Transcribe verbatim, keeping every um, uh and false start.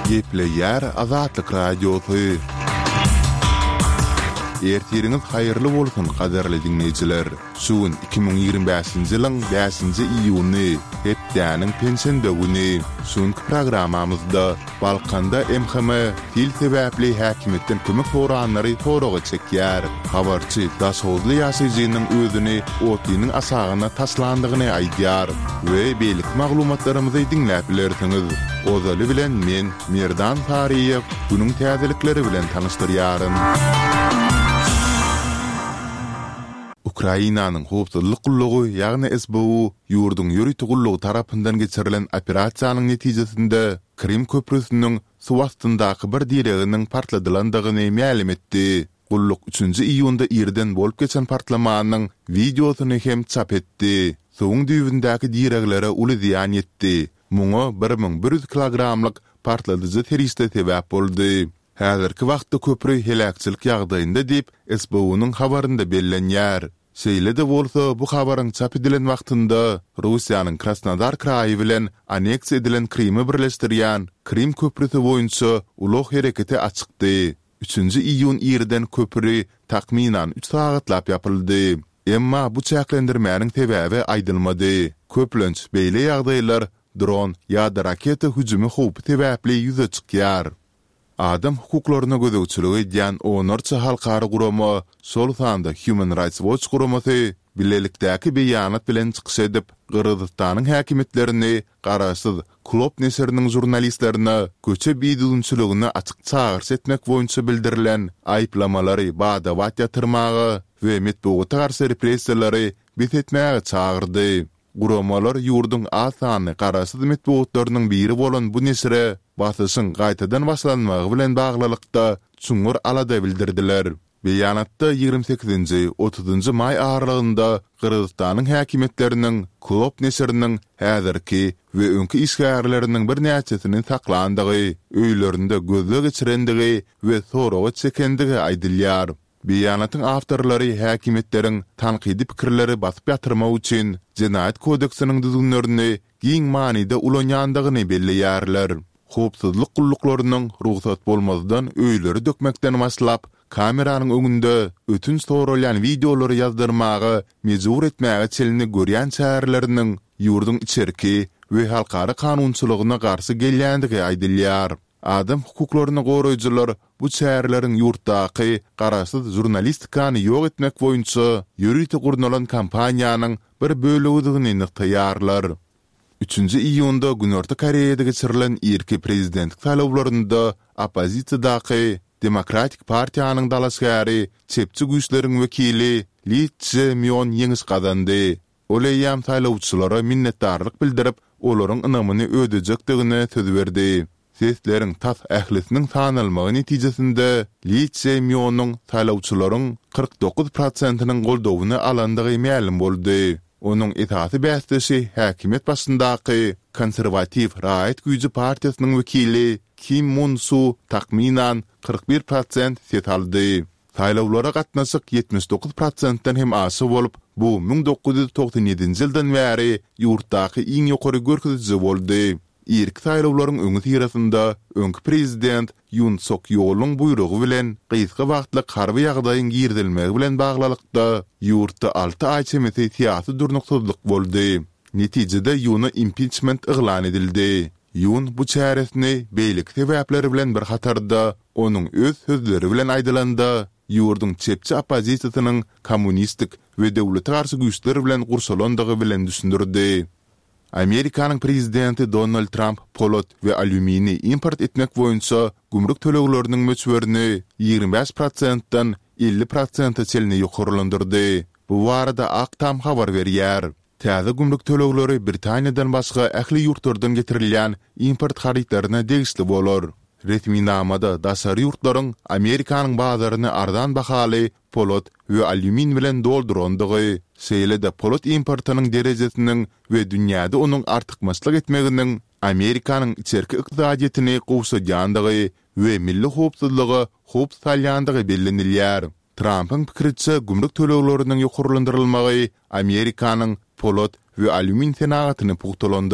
Gepleyer Azatlyk radiosu. Ertiriniz hayırlı bolsun qadarly dinleyijiler. Şuun iki bin ýygrimi beşinji ýylyň beşinji iýuny, hepdäniň pensiýa güni. Şuňky programmamyzda Balkanda M H M til sebäpli häkimetden kömek soranlary soragy çekýär. Habarçy daşozly ýaşaýjynyň özüni otynyň asagyna taslandygyny aýdýar we beýlik maglumatlarymyzy dinläp bilersiňiz. Ozaly bilen men Merdan Tariýew bunyň täzelikleri bilen tanyşdyrýarym. Ukrainanyň howpsuzlyk gullugy, ýagny S B U, ýurdun ýürüti gullugy tarapyndan geçirilen operasiýanyň netijesinde Krim köprüsiniň suw astyndaky bir direginiň partladylandygyny ma'lum etdi. Gulluk üçünji iýunda ýerden bolup geçen partlamanyň videosyny hem çap etdi. Suwuň düýbündäki direglere uly ziýan ýetdi. Muňa bir ming bir ýüz kilogramlyk partladyjy teriste sebäp boldy. Häzirki wagtda köprü helakçylyk ýagdaýynda diýip S B U'nyň habarynda bellenýär. Şeýle de bolsa bu habaryň çap edilen wagtynda Russiýanyň Krasnodar kraýy bilen aneksiýa edilen Krimi birleşdirýän Krim köprüsi boýunça ulug hereketi açykdy. üçünji iýun ýerden köprü takminan üç sagatlap ýapyldy. Emma bu çäklendirmäniň sebäbi aýdylmady. Köplenç beýle ýagdaýlar dron ýa-da raketa hüjümi howpy sebäpli ýüze çykýar. Adam hukuklaryna gözegçiligi edýän onarça halkary gurama, şol sanda Human Rights Watch guramasy bilelikdäki beýanat bilen çykyş edip, Gyrgyzstanyň häkimetlerini garaşsyz Klop neseriniň jurnalistlerine köçe biýdüňçiligini açyk çağırş etmek boýunça bildirilen aýplamalary bada wat ýatyrmagy we metbuata garşy repressiýalary betetmäge çağırdy. Guramalar ýurdun asany garaşsyz metbuatlarynyň biri bolan bu nesere basyşyň gaýtadan başlanmagy bilen baglylykda çuňur alada bildirdiler. Beýanatda ýygrimi sekizinji otuzunji may aralygynda Gyrgyzstanyň häkimetleriniň Klop neseriniň häzirki we öňki işgärleriniň bir näçesini saklandygy, öýlerinde gözle geçirendigi we soragy çekendigi aýdylýar. Beýanatyň awtorlary häkimetleriň tanqidi pikirleri basyp ýatyrmak üçin Jenaýat kodeksiniň düzgünlerini giň manida ulanýandygyny belleýärler. Howpsuzlyk gulluklarynyň ruhsat bolmazdan öýleri dökmekden başlap, kameranyň öňünde ötünç sorulýan videolary ýazdyrmagy mejbur etmäge çelini görýän şäherleriniň ýurdun içerki we halkary kanunçylygyna garşy gelýändigi aýdylýar. Adam hukuklaryny goraýjylar bu şäherleriň ýurtdaky garaşsyz jurnalistikany ýok etmek boýunça ýürüti gurnalan kampaniýanyň bir bölügidigini nyktaýarlar. üçünji iýunda Günorta Koreýada geçirilen irki prezidentlik talawlarynda opozisiýadaky Demokratik Partiýanyň dalaşgary çepçi güýçleriň wekili Lee Jae-myung ýeňiş gazandy. Oleýam talawçylara minnetdarlyk bildirip, olaryň ynamyny ödejekdigine söz berdi. Sesleriň tas ählisiniň tanylmagy netijesinde Lee Jae-myungnyň talawçylaryň kırk dokuz prosentynyň goldawyny alandygy ma'lum boldy. Onun etaty bäsdesi häkimet başyndaky konservativ Raýat güýji partiýasynyň wekili Kim Mun-su takminan kırk bir prosent set aldy. Saýlawlara gatnaşyk yetmiş dokuz prosentden hem aşy bolup, bu bin dokuz ýüz togson ýedinji ýyldan bäri ýurtdaky iň ýokary görkeziji boldy. İlk saýlawlaryň öňü tirasynda öňki prezident Yoon Suk-yeoluň buyrugy bilen gysga wagtlyk harby ýagdaýyň girdilmegi bilen baglylykda ýurtda alty aý çemeti tiýatry durnuksyzlyk boldy. Netijede Yoon'a impeachment yglan edildi. Yoon bu çäresini beýlik sebäpleri bilen bir hatarda onuň öz sözleri bilen aýdylanda ýurdun çepçi opozisiýasynyň kommunistik we döwlete garşy güýçleri bilen gursalandygy bilen düşündirdi. Amerikanyň prezidenti Donald Trump polat we alümini import etmek boýunça gümrük tölegleriniň möçberini ýygrimi beş prosentdan elli prosenta çelini ýokarlandyrdy. Bu barada Aktam habar berýär. Täze gümrük tölegleri Britaniýadan başga ähli ýurtlardan getirilýän import harytlaryna degişli bolar. Resmi namada daşary ýurtlaryň Amerikanyň bazaryny ardan bahaly polat we alümin bilen doldurandygy, şeýle de polat importynyň derejesiniň we dünýäde onuň artykmaçlyk etmeginiň Amerikanyň içerki ykdysadyetini gowşaýandygy we milli howpsuzlygy howp salýandygy bellenilýär. Trump'ın pikiriçe gümrük tölegleriniň ýokarlandyrylmagy Amerikanyň polat we alümin senagatyny puhtalandyr.